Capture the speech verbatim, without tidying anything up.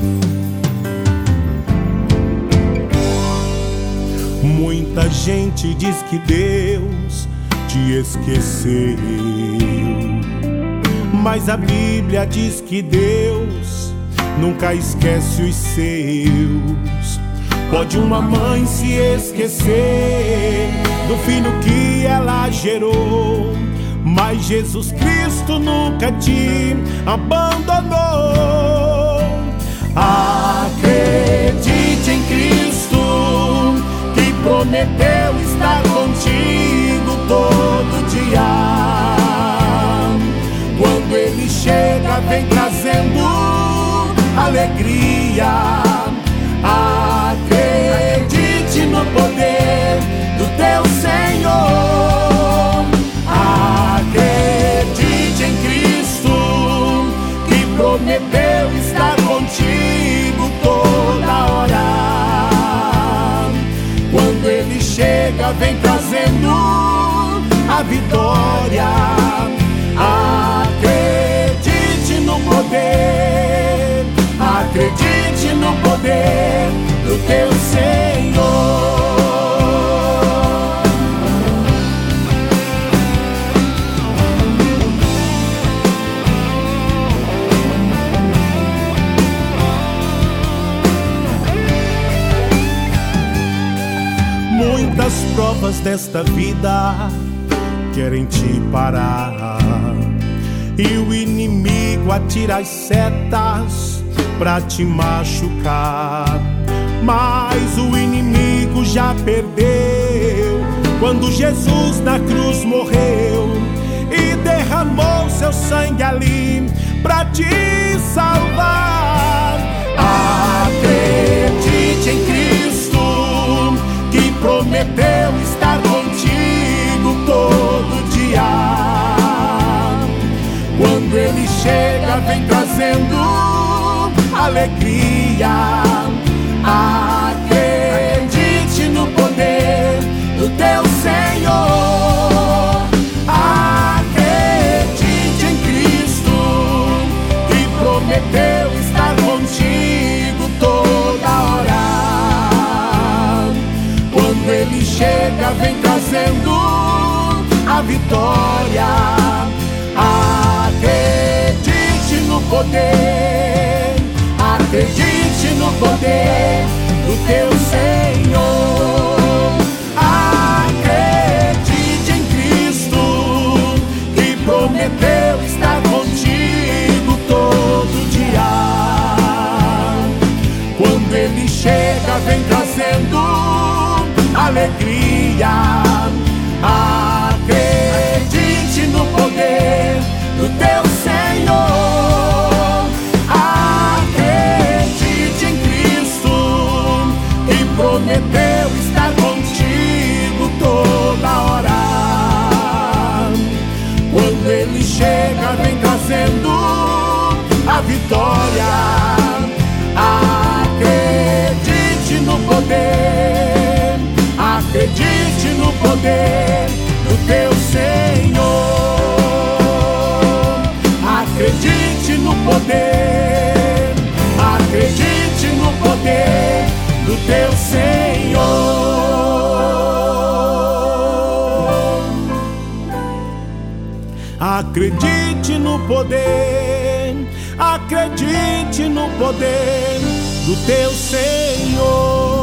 Muita gente diz que Deus te esqueceu, mas a Bíblia diz que Deus nunca esquece os seus. Pode uma mãe se esquecer do filho que ela gerou, mas Jesus Cristo nunca te abandonou. Acredite em Cristo, que prometeu estar contigo todo dia. Quando Ele chega, vem trazendo alegria. Acredite no poder do teu Senhor. Acredite em Cristo, que prometeu estar contigo toda hora. Quando Ele chega, vem trazendo a vitória. Acredite no poder, acredite no poder do teu Senhor. Muitas provas desta vida querem te parar, e o inimigo atira as setas pra te machucar. Mas o inimigo já perdeu quando Jesus na cruz morreu e derramou seu sangue ali pra te salvar. Acredite em Cristo, que prometeu estar contigo todo dia. Quando Ele chega, vem trazendo alegria. Acredite no poder do teu Senhor. Acredite em Cristo, que prometeu estar contigo toda hora. Quando Ele chega, vem trazendo a vitória. Acredite no poder, acredite no poder do teu Senhor. Acredite em Cristo, que prometeu estar contigo todo dia. Quando Ele chega, vem trazendo alegria. Acredite no poder do teu Senhor. Acredite em Cristo, que prometeu estar contigo toda hora. Quando Ele chega, vem trazendo a vitória. Acredite no poder, acredite no poder do teu Senhor. Acredite no poder, acredite no poder do teu Senhor. Acredite no poder, acredite no poder do teu Senhor.